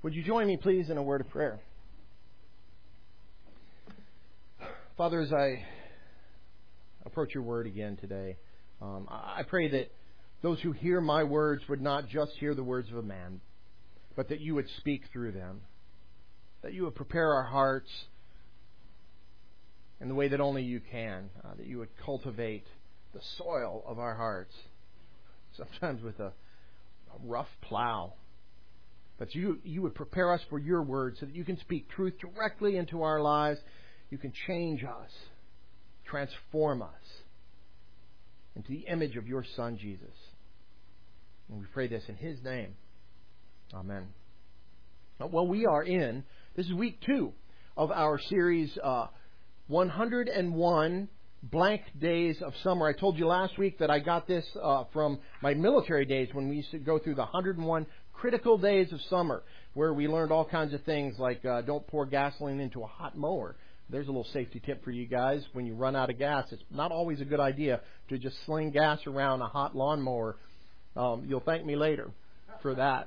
Would you join me, please, in a word of prayer? Father, as I approach your word again today, I pray that those who hear my words would not just hear the words of a man, but that you would speak through them, that you would prepare our hearts in the way that only you can, that you would cultivate the soil of our hearts, sometimes with a rough plow. But you would prepare us for your word so that you can speak truth directly into our lives. You can change us, transform us into the image of your Son, Jesus. And we pray this in His name. Amen. Well, this is week 2 of our series, 101 blank days of summer. I told you last week that I got this from my military days when we used to go through the 101 critical days of summer, where we learned all kinds of things like don't pour gasoline into a hot mower. There's a little safety tip for you guys. When you run out of gas, it's not always a good idea to just sling gas around a hot lawnmower. You'll thank me later for that.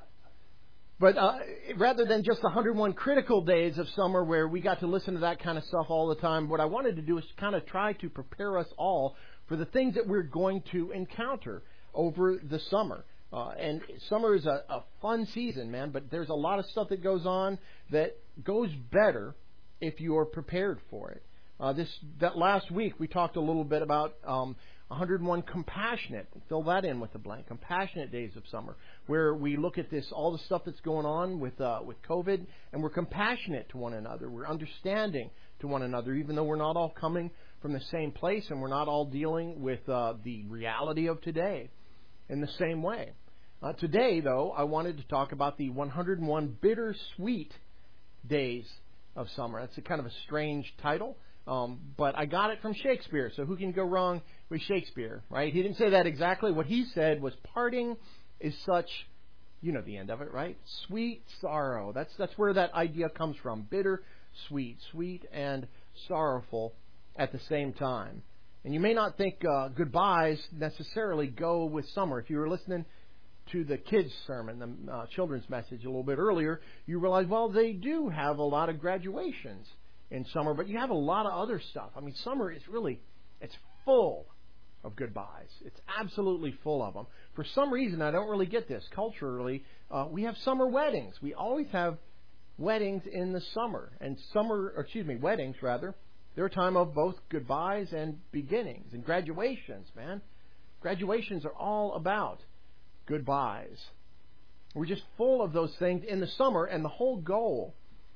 But rather than just the 101 critical days of summer where we got to listen to that kind of stuff all the time, what I wanted to do is kind of try to prepare us all for the things that we're going to encounter over the summer. And summer is a fun season, man, but there's a lot of stuff that goes on that goes better if you're prepared for it. That last week we talked a little bit about 101 compassionate, fill that in with a blank, compassionate days of summer, where we look at all the stuff that's going on with COVID, and we're compassionate to one another. We're understanding to one another, even though we're not all coming from the same place and we're not all dealing with the reality of today in the same way. Today, though, I wanted to talk about the 101 bittersweet days of summer. That's a kind of a strange title, but I got it from Shakespeare, so who can go wrong with Shakespeare, right? He didn't say that exactly. What he said was parting is such, you know the end of it, right? Sweet sorrow. That's where that idea comes from. Bitter, sweet and sorrowful at the same time. And you may not think goodbyes necessarily go with summer. If you were listening to the kids' sermon, the children's message a little bit earlier, you realize, well, they do have a lot of graduations in summer, but you have a lot of other stuff. I mean, summer is it's full of goodbyes. It's absolutely full of them. For some reason, I don't really get this. Culturally, we have summer weddings. We always have weddings in the summer. And weddings, rather. They're a time of both goodbyes and beginnings. And graduations, man. Graduations are all about goodbyes. We're just full of those things in the summer, and the whole goal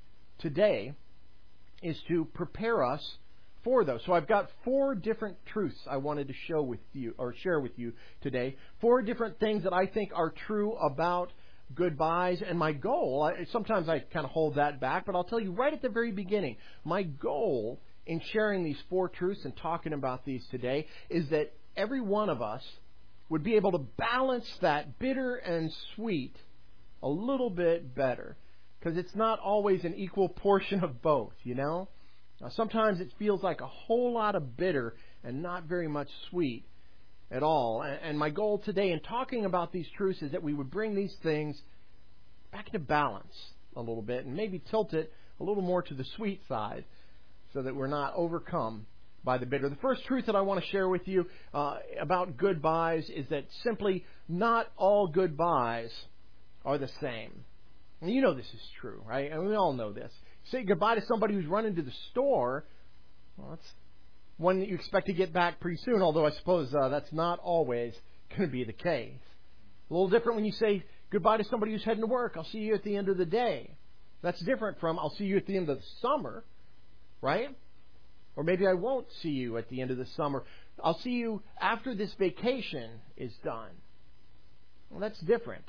today is to prepare us for those. So I've got 4 different truths I wanted to share with you today. 4 different things that I think are true about goodbyes. And my goal, sometimes I kind of hold that back, but I'll tell you right at the very beginning, my goal in sharing these 4 truths and talking about these today is that every one of us would be able to balance that bitter and sweet a little bit better. Because it's not always an equal portion of both, you know? Sometimes it feels like a whole lot of bitter and not very much sweet at all. And my goal today in talking about these truths is that we would bring these things back into balance a little bit and maybe tilt it a little more to the sweet side so that we're not overcome by the bitter. The first truth that I want to share with you about goodbyes is that simply not all goodbyes are the same. And you know this is true, right? And we all know this. Say goodbye to somebody who's running to the store, well, that's one that you expect to get back pretty soon, although I suppose that's not always going to be the case. A little different when you say goodbye to somebody who's heading to work. I'll see you at the end of the day. That's different from I'll see you at the end of the summer, right? Or maybe I won't see you at the end of the summer. I'll see you after this vacation is done. Well, that's different.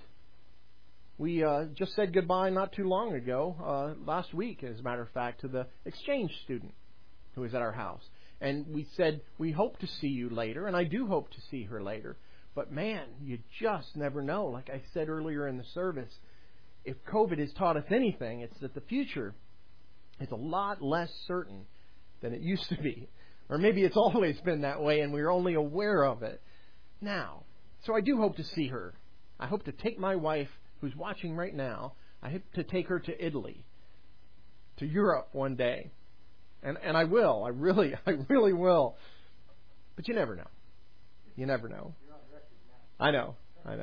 We just said goodbye not too long ago, last week, as a matter of fact, to the exchange student who was at our house. And we said, we hope to see you later, and I do hope to see her later. But man, you just never know. Like I said earlier in the service, if COVID has taught us anything, it's that the future is a lot less certain than it used to be. Or maybe it's always been that way and we're only aware of it now. So I do hope to see her. I hope to take my wife, who's watching right now, I hope to take her to Italy, to Europe one day. And I will. I really will. But you never know. You never know. I know.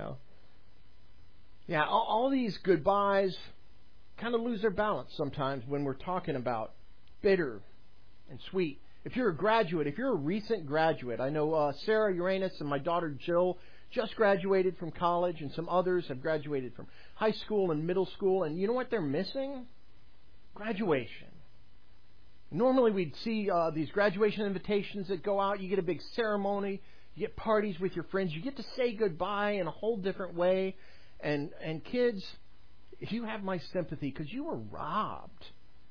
Yeah, all these goodbyes kind of lose their balance sometimes when we're talking about bitter and sweet. If you're a graduate, if you're a recent graduate, I know Sarah Uranus and my daughter Jill just graduated from college, and some others have graduated from high school and middle school. And you know what they're missing? Graduation. Normally we'd see these graduation invitations that go out. You get a big ceremony. You get parties with your friends. You get to say goodbye in a whole different way. And kids, you have my sympathy because you were robbed.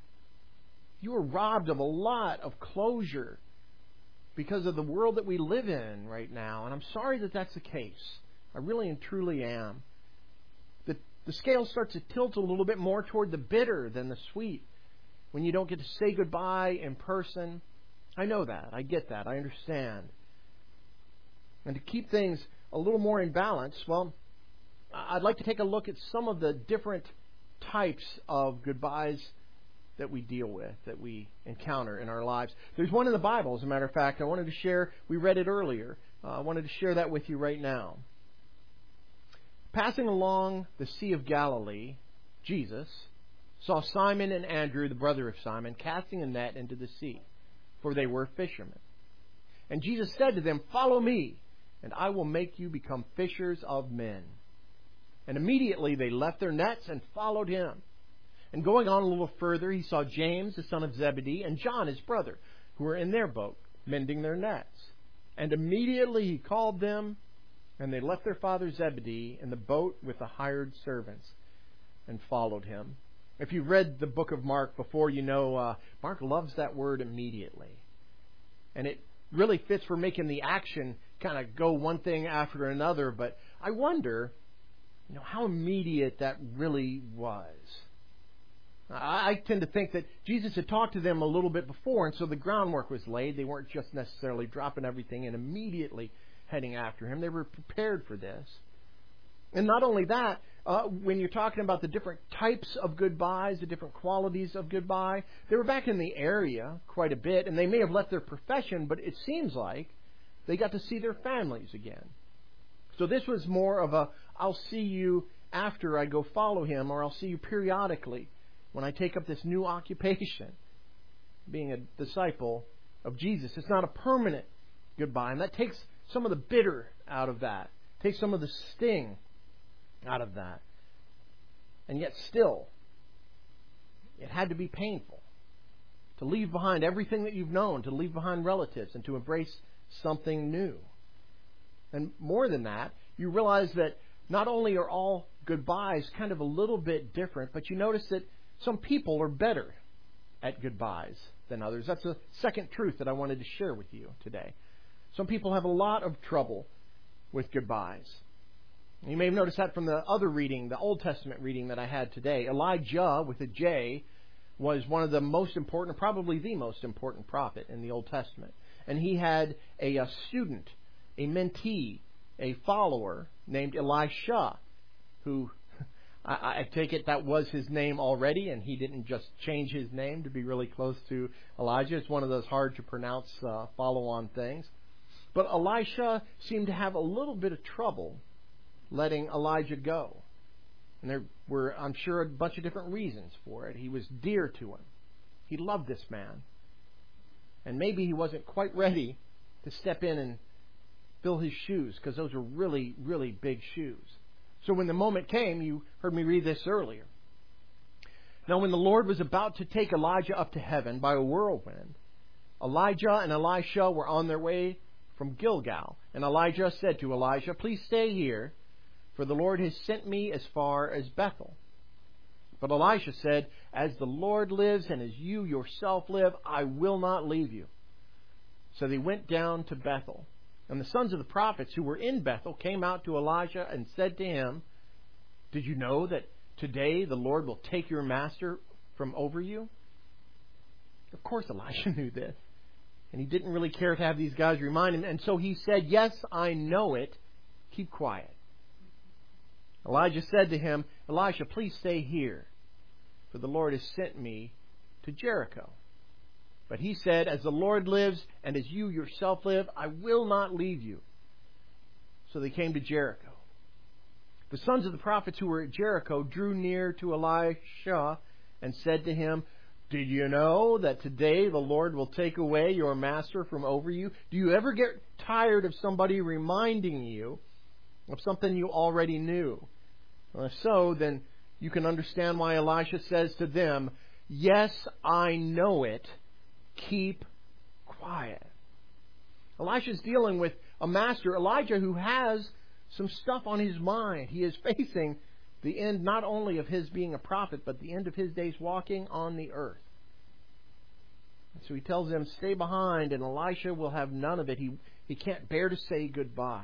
You were robbed of a lot of closure because of the world that we live in right now. And I'm sorry that that's the case. I really and truly am. The scale starts to tilt a little bit more toward the bitter than the sweet when you don't get to say goodbye in person. I know that. I get that. I understand. And to keep things a little more in balance, well, I'd like to take a look at some of the different types of goodbyes that we deal with, that we encounter in our lives. There's one in the Bible, as a matter of fact, I wanted to share. We read it earlier. I wanted to share that with you right now. Passing along the Sea of Galilee, Jesus saw Simon and Andrew, the brother of Simon, casting a net into the sea, for they were fishermen. And Jesus said to them, "Follow me, and I will make you become fishers of men." And immediately they left their nets and followed him. And going on a little further, he saw James, the son of Zebedee, and John, his brother, who were in their boat, mending their nets. And immediately he called them, and they left their father Zebedee in the boat with the hired servants and followed him. If you've read the book of Mark before, you know Mark loves that word immediately. And it really fits for making the action kind of go one thing after another. But I wonder, how immediate that really was. I tend to think that Jesus had talked to them a little bit before, and so the groundwork was laid. They weren't just necessarily dropping everything and immediately heading after him. They were prepared for this. And not only that, when you're talking about the different types of goodbyes, the different qualities of goodbye, they were back in the area quite a bit, and they may have left their profession, but it seems like they got to see their families again. So this was more of a, I'll see you after I go follow him, or I'll see you periodically when I take up this new occupation, being a disciple of Jesus. It's not a permanent goodbye, and that takes some of the bitter out of that, takes some of the sting out of that. And yet still, it had to be painful to leave behind everything that you've known, to leave behind relatives, and to embrace something new. And more than that, you realize that not only are all goodbyes kind of a little bit different, but you notice that some people are better at goodbyes than others. That's a second truth that I wanted to share with you today. Some people have a lot of trouble with goodbyes. You may have noticed that from the other reading, the Old Testament reading that I had today. Elijah, with a J, was one of the most important, probably the most important prophet in the Old Testament. And he had a student, a mentee, a follower named Elisha, who I take it that was his name already, and he didn't just change his name to be really close to Elijah. It's one of those hard to pronounce follow-on things. But Elisha seemed to have a little bit of trouble letting Elijah go. And there were, I'm sure, a bunch of different reasons for it. He was dear to him. He loved this man. And maybe he wasn't quite ready to step in and fill his shoes, because those were really, really big shoes. So when the moment came, you heard me read this earlier. Now when the Lord was about to take Elijah up to heaven by a whirlwind, Elijah and Elisha were on their way from Gilgal. And Elijah said to Elisha, "Please stay here, for the Lord has sent me as far as Bethel." But Elisha said, "As the Lord lives and as you yourself live, I will not leave you." So they went down to Bethel. And the sons of the prophets who were in Bethel came out to Elijah and said to him, "Did you know that today the Lord will take your master from over you?" Of course Elisha knew this. And he didn't really care to have these guys remind him. And so he said, "Yes, I know it. Keep quiet." Elijah said to him, Elisha, please stay here, for the Lord has sent me to Jericho. But he said, as the Lord lives and as you yourself live, I will not leave you. So they came to Jericho. The sons of the prophets who were at Jericho drew near to Elisha and said to him, did you know that today the Lord will take away your master from over you? Do you ever get tired of somebody reminding you of something you already knew? Well, if so, then you can understand why Elisha says to them, yes, I know it. Keep quiet. Elisha's dealing with a master, Elijah, who has some stuff on his mind. He is facing the end not only of his being a prophet, but the end of his days walking on the earth. And so he tells them, stay behind, and Elisha will have none of it. He can't bear to say goodbye.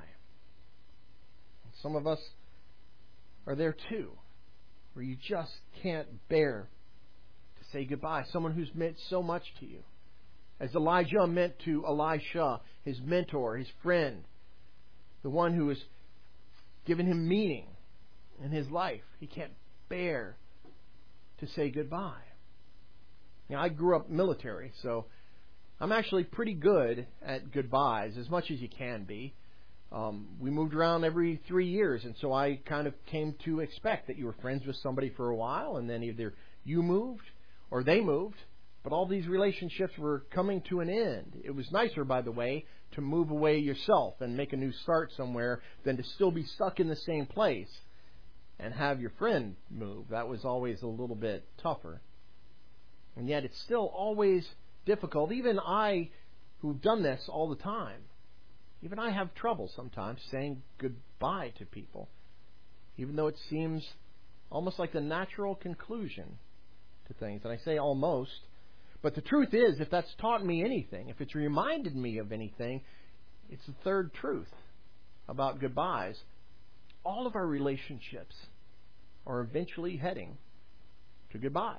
Some of us are there too, where you just can't bear to say goodbye. Someone who's meant so much to you. As Elijah meant to Elisha, his mentor, his friend, the one who has given him meaning in his life. He can't bear to say goodbye. Now, I grew up military, so I'm actually pretty good at goodbyes, as much as you can be. We moved around every 3 years, and so I kind of came to expect that you were friends with somebody for a while, and then either you moved or they moved. But all these relationships were coming to an end. It was nicer, by the way, to move away yourself and make a new start somewhere than to still be stuck in the same place and have your friend move. That was always a little bit tougher. And yet it's still always difficult. Even I, who've done this all the time, even I have trouble sometimes saying goodbye to people, even though it seems almost like the natural conclusion to things. And I say almost. But the truth is, if that's taught me anything, if it's reminded me of anything, it's the third truth about goodbyes. All of our relationships are eventually heading to goodbye.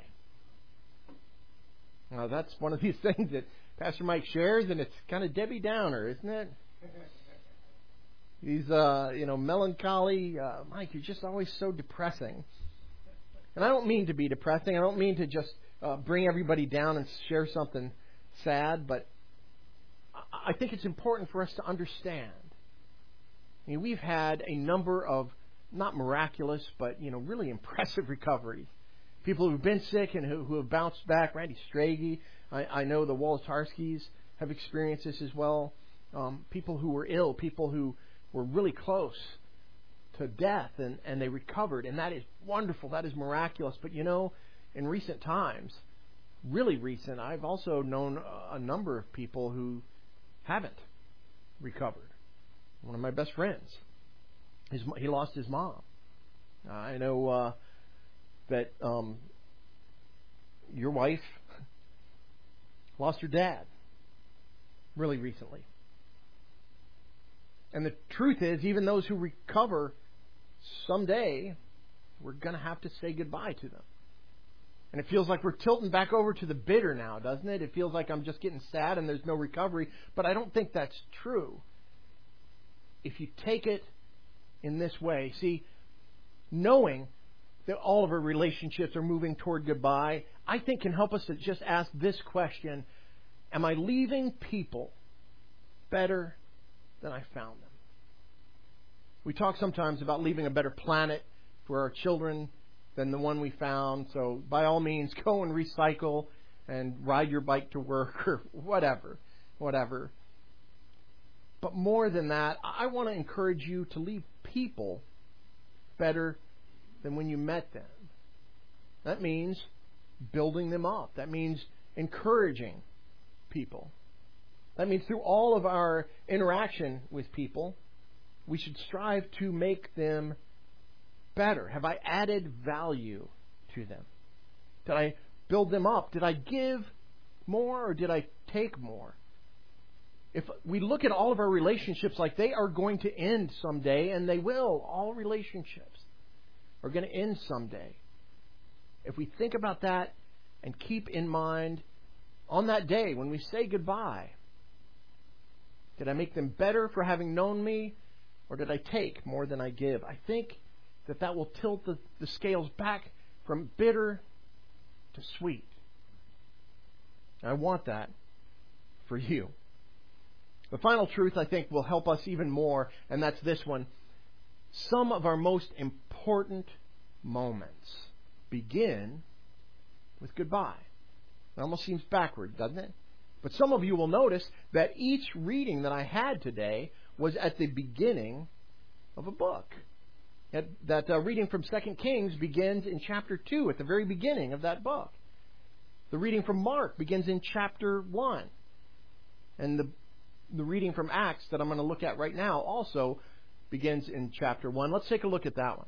Now, that's one of these things that Pastor Mike shares, and it's kind of Debbie Downer, isn't it? These, melancholy. Mike, you're just always so depressing. And I don't mean to be depressing. I don't mean to just bring everybody down and share something sad, but I think it's important for us to understand. I mean, we've had a number of, not miraculous, but, really impressive recoveries. People who've been sick and who have bounced back. Randy Strage, I know the Wolotarskis have experienced this as well. People who were ill, people who were really close to death, and they recovered. And that is wonderful. That is miraculous. But, in recent times, really recent, I've also known a number of people who haven't recovered. One of my best friends, he lost his mom. I know that your wife lost her dad really recently. And the truth is, even those who recover someday, we're going to have to say goodbye to them. And it feels like we're tilting back over to the bitter now, doesn't it? It feels like I'm just getting sad and there's no recovery. But I don't think that's true. If you take it in this way, see, knowing that all of our relationships are moving toward goodbye, I think can help us to just ask this question: am I leaving people better than I found them? We talk sometimes about leaving a better planet for our children than the one we found. So by all means, go and recycle and ride your bike to work or whatever. But more than that, I want to encourage you to leave people better than when you met them. That means building them up. That means encouraging people. That means through all of our interaction with people, we should strive to make them better. Have I added value to them? Did I build them up? Did I give more or did I take more? If we look at all of our relationships like they are going to end someday, and they will, all relationships are going to end someday. If we think about that and keep in mind on that day when we say goodbye, did I make them better for having known me, or did I take more than I give? I think that will tilt the scales back from bitter to sweet. I want that for you. The final truth, I think, will help us even more, and that's this one. Some of our most important moments begin with goodbye. It almost seems backward, doesn't it? But some of you will notice that each reading that I had today was at the beginning of a book. That reading from 2 Kings begins in chapter 2, at the very beginning of that book. The reading from Mark begins in chapter 1. And the reading from Acts that I'm going to look at right now also begins in chapter 1. Let's take a look at that one.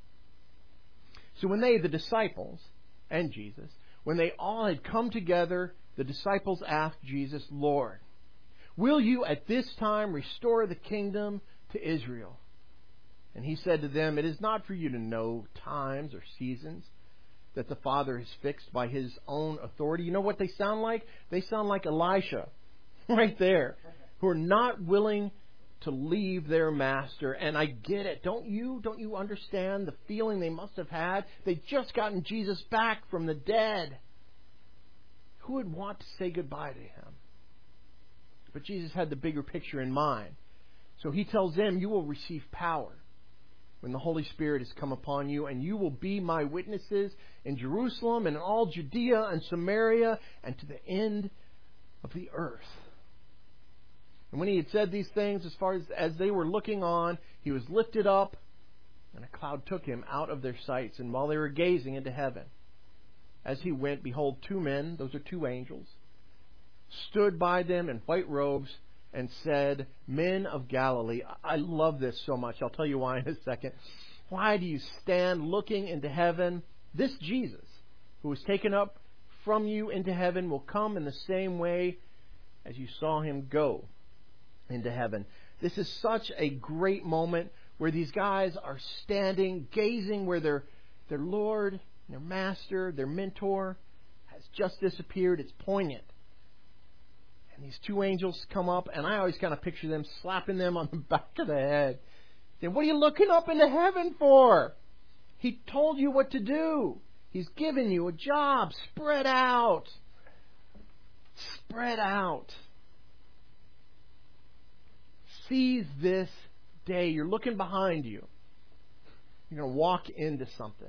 So when the disciples and Jesus, when they all had come together, the disciples asked Jesus, Lord, will you at this time restore the kingdom to Israel? And he said to them, it is not for you to know times or seasons that the Father has fixed by his own authority. You know what they sound like? They sound like Elisha, right there, who are not willing to leave their master. And I get it. Don't you understand the feeling they must have had? They'd just gotten Jesus back from the dead. Who would want to say goodbye to him? But Jesus had the bigger picture in mind. So he tells them, you will receive power when the Holy Spirit has come upon you, and you will be my witnesses in Jerusalem and in all Judea and Samaria and to the end of the earth. And when he had said these things, as they were looking on, he was lifted up, and a cloud took him out of their sights. And while they were gazing into heaven, as he went, behold, two men, those are two angels, stood by them in white robes and said, Men of Galilee. I love this so much. I'll tell you why in a second. Why do you stand looking into heaven? This Jesus, who was taken up from you into heaven, will come in the same way as you saw him go into heaven. This is such a great moment where these guys are standing, gazing where their Lord, their Master, their mentor has just disappeared. It's poignant. And these two angels come up, and I always kind of picture them slapping them on the back of the head. Saying, what are you looking up into heaven for? He told you what to do. He's given you a job. Spread out. Spread out. Seize this day. You're looking behind you. You're going to walk into something.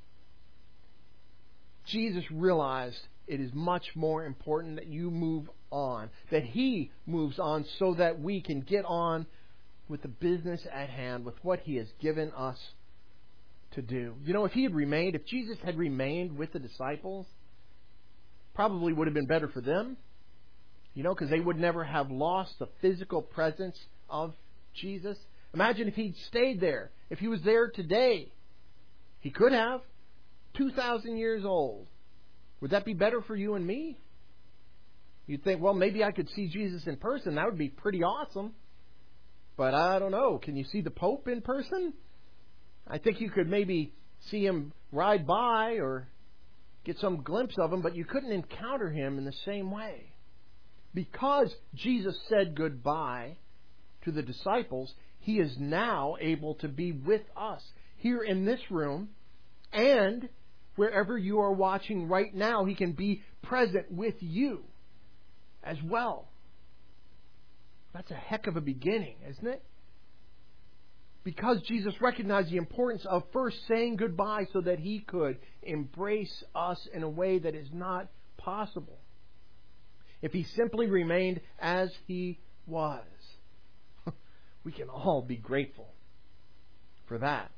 Jesus realized it is much more important that you move on, that he moves on so that we can get on with the business at hand, with what he has given us to do. You know, if Jesus had remained with the disciples, probably would have been better for them, because they would never have lost the physical presence of Jesus. Imagine if he'd stayed there, if he was there today. He could have. 2,000 years old. Would that be better for you and me? You'd think, well, maybe I could see Jesus in person. That would be pretty awesome. But I don't know. Can you see the Pope in person? I think you could maybe see him ride by or get some glimpse of him, but you couldn't encounter him in the same way. Because Jesus said goodbye to the disciples, he is now able to be with us here in this room, and wherever you are watching right now, he can be present with you as well. That's a heck of a beginning, isn't it? Because Jesus recognized the importance of first saying goodbye so that he could embrace us in a way that is not possible if he simply remained as he was. We can all be grateful for that.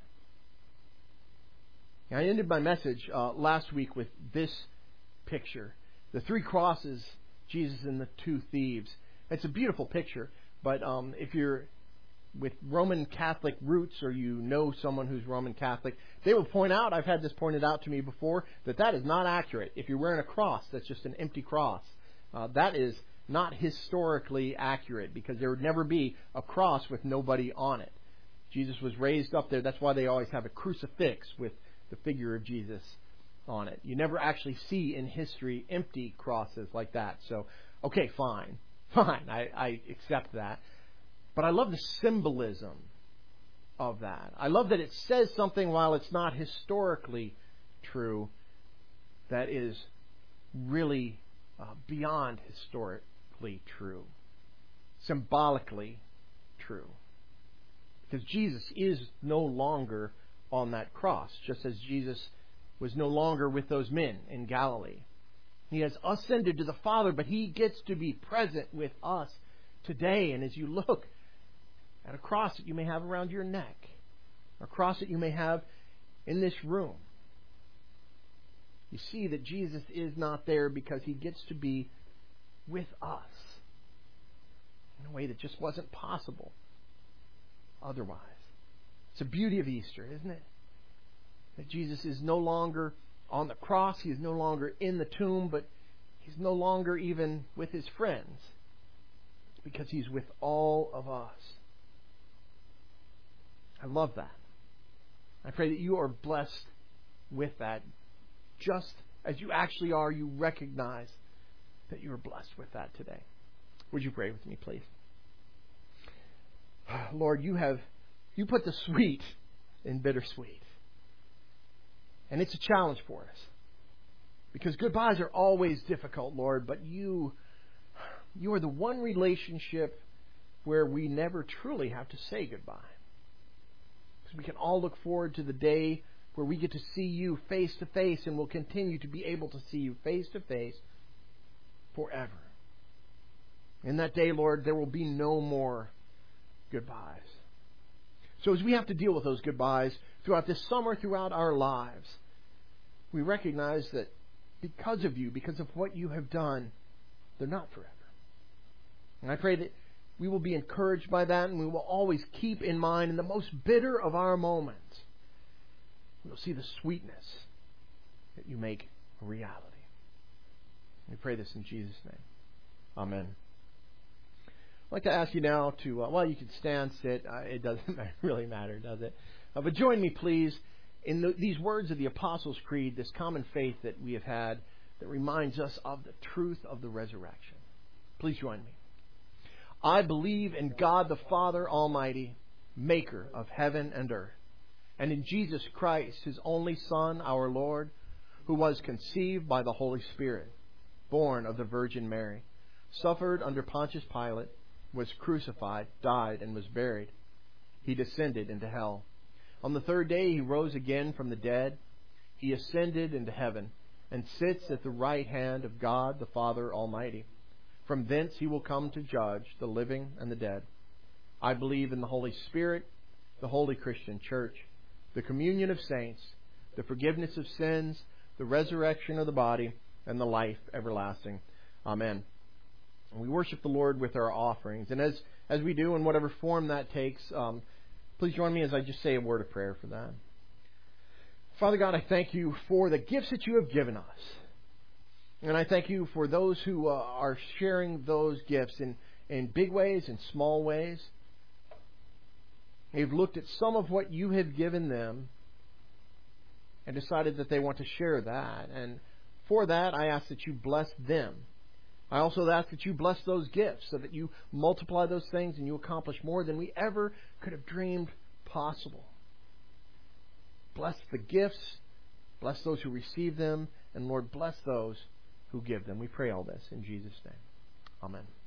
I ended my message last week with this picture. The three crosses, Jesus and the two thieves. It's a beautiful picture, but if you're with Roman Catholic roots or you know someone who's Roman Catholic, they will point out, I've had this pointed out to me before, that is not accurate. If you're wearing a cross, that's just an empty cross. That is not historically accurate because there would never be a cross with nobody on it. Jesus was raised up there. That's why they always have a crucifix with the figure of Jesus on it. You never actually see in history empty crosses like that. So, okay, fine. I accept that. But I love the symbolism of that. I love that it says something while it's not historically true that is really beyond historically true, symbolically true. Because Jesus is no longer on that cross, just as Jesus was no longer with those men in Galilee. He has ascended to the Father, but He gets to be present with us today. And as you look at a cross that you may have around your neck, a cross that you may have in this room, you see that Jesus is not there because He gets to be with us in a way that just wasn't possible otherwise. It's the beauty of Easter, isn't it? That Jesus is no longer on the cross. He is no longer in the tomb, but He's no longer even with His friends because He's with all of us. I love that. I pray that you are blessed with that. Just as you actually are, you recognize that you are blessed with that today. Would you pray with me, please? Lord, you put the sweet in bittersweet. And it's a challenge for us. Because goodbyes are always difficult, Lord, but you are the one relationship where we never truly have to say goodbye. Because we can all look forward to the day where we get to see you face to face, and we'll continue to be able to see you face to face forever. In that day, Lord, there will be no more goodbyes. So as we have to deal with those goodbyes throughout this summer, throughout our lives, we recognize that because of you, because of what you have done, they're not forever. And I pray that we will be encouraged by that, and we will always keep in mind in the most bitter of our moments, we'll see the sweetness that you make a reality. We pray this in Jesus' name. Amen. I'd like to ask you now to, you can stand, sit. It doesn't really matter, does it? But join me, please, in these words of the Apostles' Creed, this common faith that we have had that reminds us of the truth of the resurrection. Please join me. I believe in God the Father Almighty, maker of heaven and earth, and in Jesus Christ, His only Son, our Lord, who was conceived by the Holy Spirit, born of the Virgin Mary, suffered under Pontius Pilate, was crucified, died, and was buried. He descended into hell. On the third day He rose again from the dead. He ascended into heaven and sits at the right hand of God the Father Almighty. From thence He will come to judge the living and the dead. I believe in the Holy Spirit, the holy Christian Church, the communion of saints, the forgiveness of sins, the resurrection of the body, and the life everlasting. Amen. And we worship the Lord with our offerings. And as we do, in whatever form that takes, please join me as I just say a word of prayer for that. Father God, I thank you for the gifts that you have given us. And I thank you for those who are sharing those gifts in big ways and small ways. They've looked at some of what you have given them and decided that they want to share that. And for that, I ask that you bless them. I also ask that you bless those gifts so that you multiply those things and you accomplish more than we ever could have dreamed possible. Bless the gifts, bless those who receive them, and Lord, bless those who give them. We pray all this in Jesus' name. Amen.